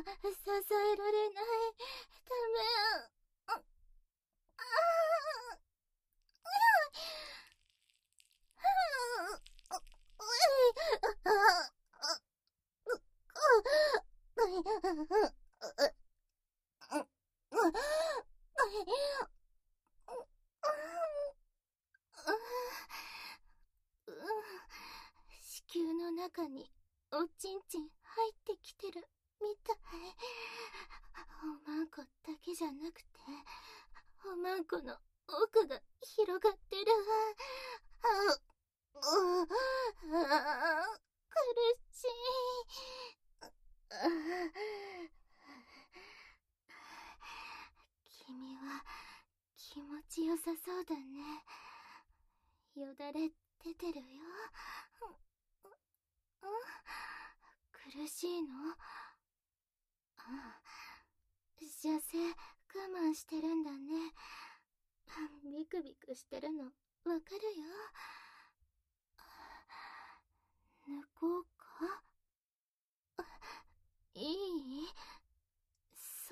ダメ。子宮の中におちんちん入ってきてるみたい。おまんこだけじゃなくておまんこの奥が広がってる。苦しい。君は気持ちよさそうだね。よだれ出てるよ。苦しいの？射精我慢してるんだね。ビクビクしてるのわかるよ。抜こうか？いい？そう。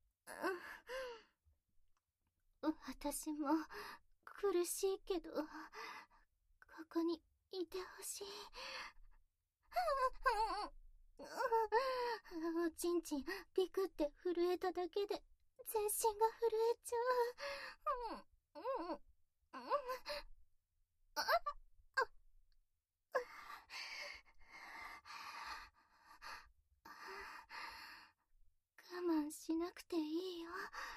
私も苦しいけどここにいてほしい。おちんちんビクって震えただけで全身が震えちゃう。我慢しなくていいよ。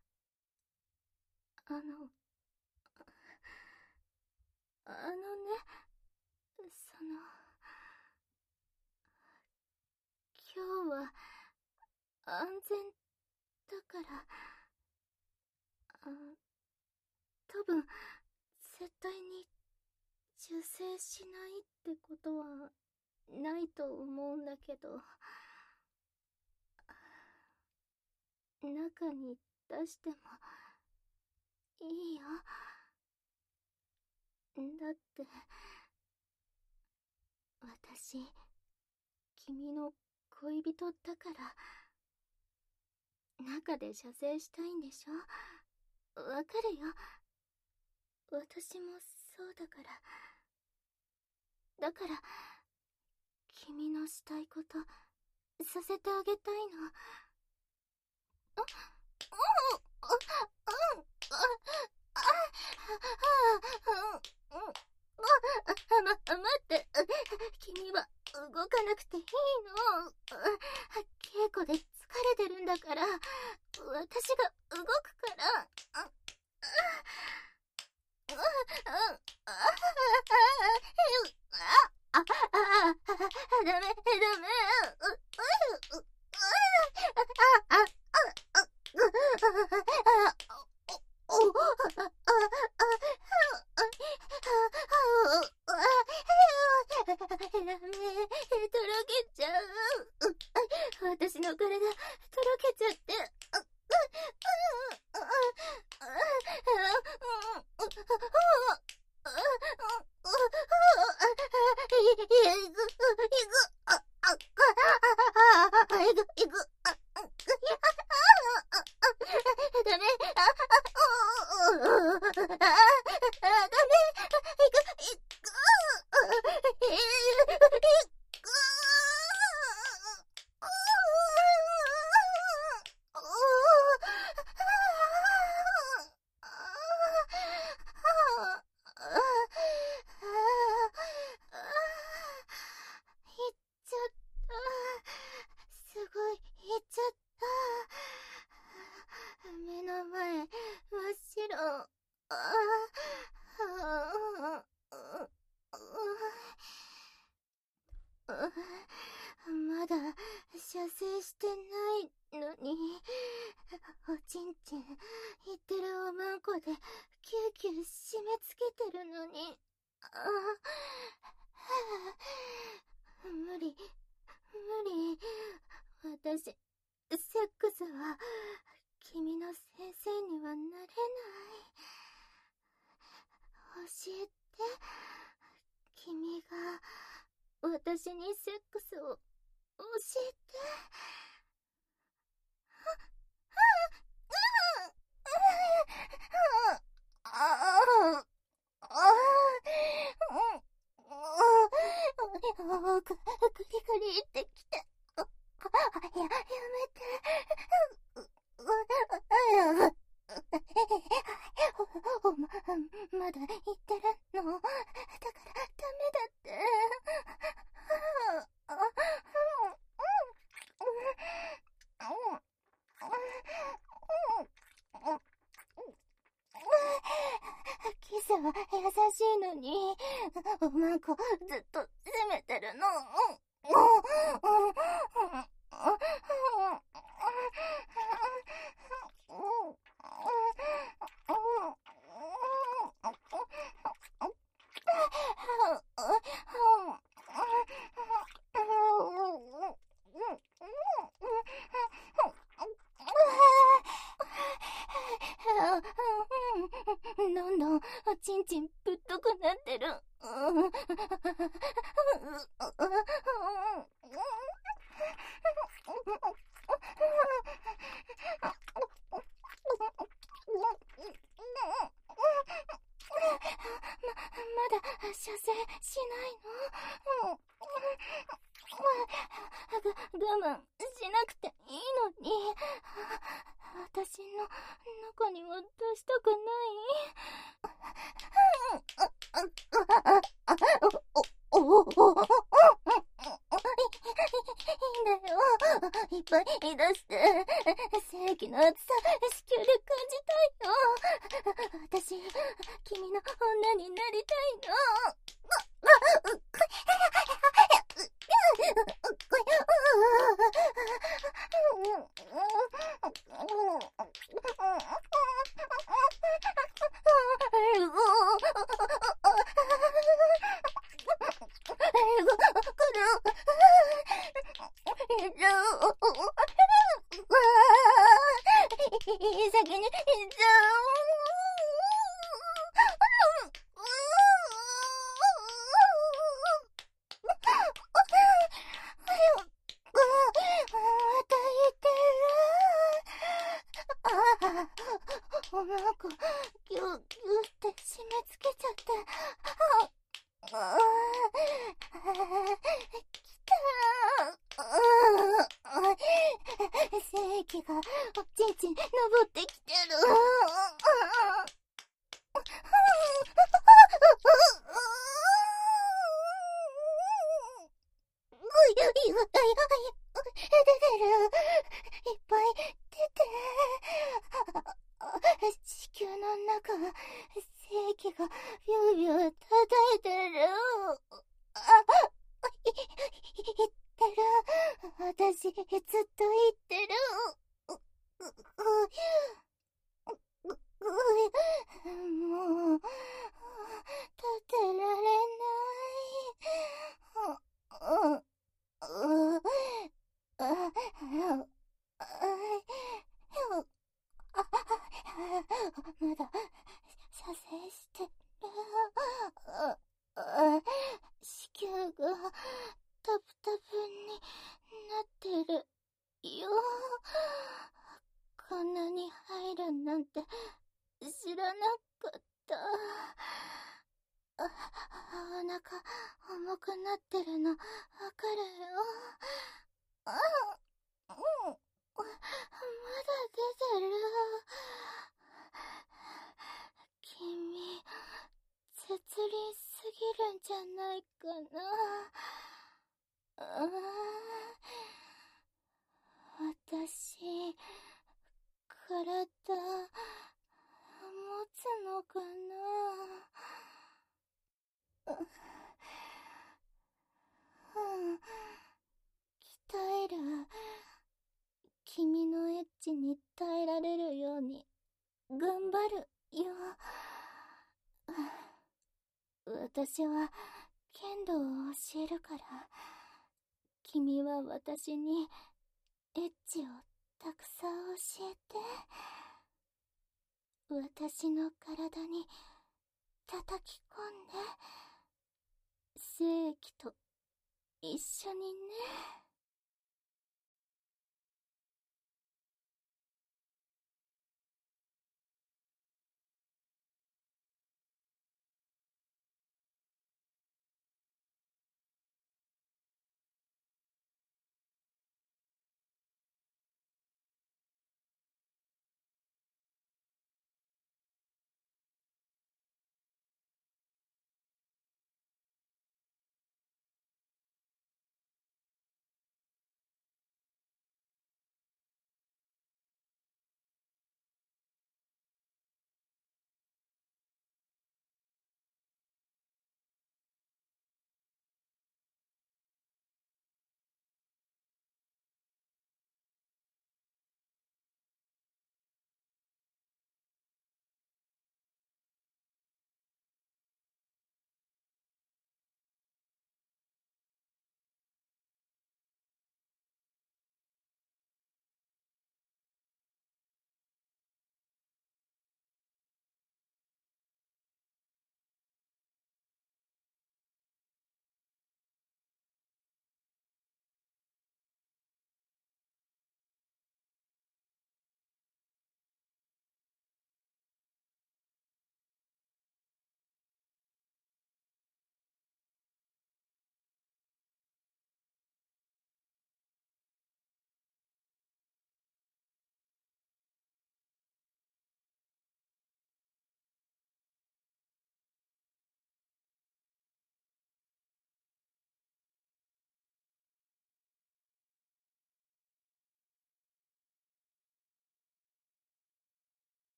今日は安全だから、多分絶対に受精しないってことはないと思うんだけど、中に出してもいいよ。だって私君の恋人だから。中で射精したいんでしょ？わかるよ。私もそうだから。だから君のしたいことさせてあげたいの。待って、君は動かなくていいの。稽古で疲れてるんだから、私が動くから。ダメ。 言ってるおまんこでキューキュー締め付けてるのに。無理、無理。私、セックスは、君の先生にはなれない。教えて。君が、私にセックスを、教えて。グリグリってきて。やめて。まだ言ってるの？だからダメだって。キスは優しいのに、おまんこずっと責めてるの。どんどんちんちんぶっとくなってる。まだ射精しないの？我慢しなくていいのに。私の中には出したくないいいんだよ。いっぱい出して、正義の熱さ、子宮で感じたいよ。私、君の女になりたいの。先に行っちゃおなかギュギュって締め付けちゃって。きた精液がおちんちん登ってきてる。出てる。いっぱい出て。子宮の中、精液がビュービュー叩いてる。言ってる。私、ずっと言ってる。もう、立てられない。まだ射精してる。子宮がタプタプになってるよ。こんなに入るなんて知らなかった。お腹重くなってるのわかるよ。まだ出てる。君、絶倫すぎるんじゃないかな。私、体、持つのかな。鍛える君のエッチに耐えられるように頑張るよ。私は剣道を教えるから、君は私にエッチをたくさん教えて。私の体に叩き込んで、精液と一緒にね。